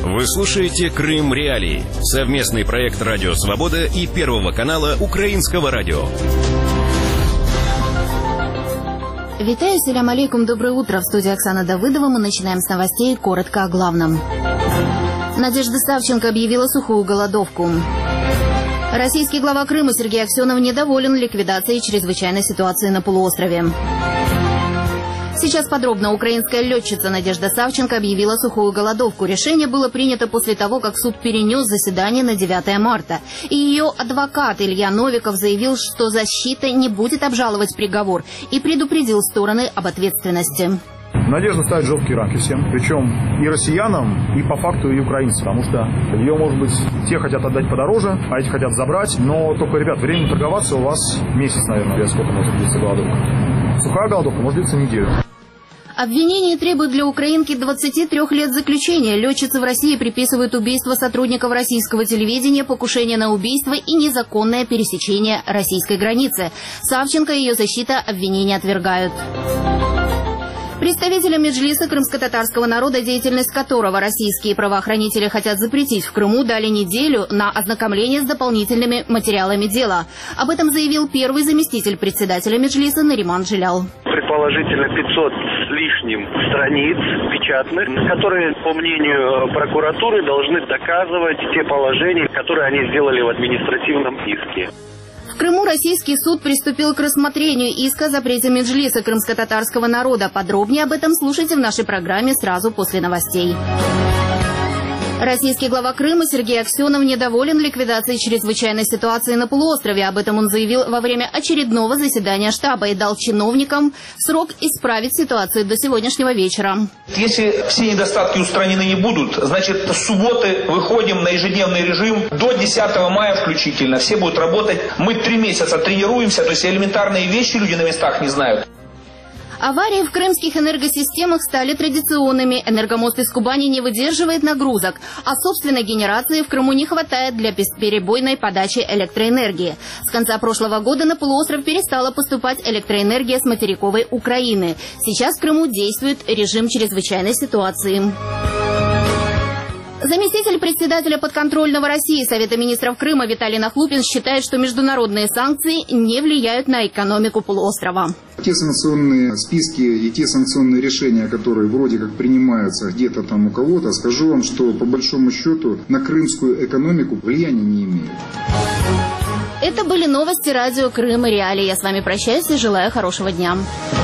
Вы слушаете «Крым Реалии» — совместный проект «Радио Свобода» и Первого канала Украинского радио. Витаю, салям алейкум, доброе утро. В студии Оксана Давыдова. Мы начинаем с новостей, коротко о главном. Надежда Савченко объявила сухую голодовку. Российский глава Крыма Сергей Аксенов недоволен ликвидацией чрезвычайной ситуации на полуострове. Сейчас подробно. Украинская летчица Надежда Савченко объявила сухую голодовку. Решение было принято после того, как суд перенес заседание на 9 марта. И ее адвокат Илья Новиков заявил, что защита не будет обжаловать приговор и предупредил стороны об ответственности. Надежда ставит жесткие рамки всем, причем и россиянам, и по факту и украинцам, потому что ее, может быть, те хотят отдать подороже, а эти хотят забрать, но только, ребят, времени торговаться у вас месяц, наверное, сколько может длиться голодовка. Сухая голодовка может длиться неделю. Обвинение требует для украинки 23 лет заключения. Летчицы в России приписывают убийство сотрудников российского телевидения, покушение на убийство и незаконное пересечение российской границы. Савченко и ее защита обвинения отвергают. Представителям Меджлиса крымско-татарского народа, деятельность которого российские правоохранители хотят запретить в Крыму, дали неделю на ознакомление с дополнительными материалами дела. Об этом заявил первый заместитель председателя Меджлиса Нариман Джилял. Предположительно 500 с лишним страниц печатных, которые, по мнению прокуратуры, должны доказывать те положения, которые они сделали в административном иске. В Крыму российский суд приступил к рассмотрению иска о запрете Меджлиса крымско-татарского народа. Подробнее об этом слушайте в нашей программе сразу после новостей. Российский глава Крыма Сергей Аксенов недоволен ликвидацией чрезвычайной ситуации на полуострове. Об этом он заявил во время очередного заседания штаба и дал чиновникам срок исправить ситуацию до сегодняшнего вечера. Если все недостатки устранены не будут, значит, с субботы выходим на ежедневный режим до 10 мая включительно. Все будут работать. Мы 3 месяца тренируемся, то есть элементарные вещи люди на местах не знают. Аварии в крымских энергосистемах стали традиционными. Энергомост из Кубани не выдерживает нагрузок, а собственной генерации в Крыму не хватает для бесперебойной подачи электроэнергии. С конца прошлого года на полуостров перестала поступать электроэнергия с материковой Украины. Сейчас в Крыму действует режим чрезвычайной ситуации. Заместитель председателя подконтрольного России Совета министров Крыма Виталий Нахлупин считает, что международные санкции не влияют на экономику полуострова. Те санкционные списки и те санкционные решения, которые вроде как принимаются где-то там у кого-то, скажу вам, что по большому счету на крымскую экономику влияния не имеют. Это были новости радио Крым Реалии. Я с вами прощаюсь и желаю хорошего дня.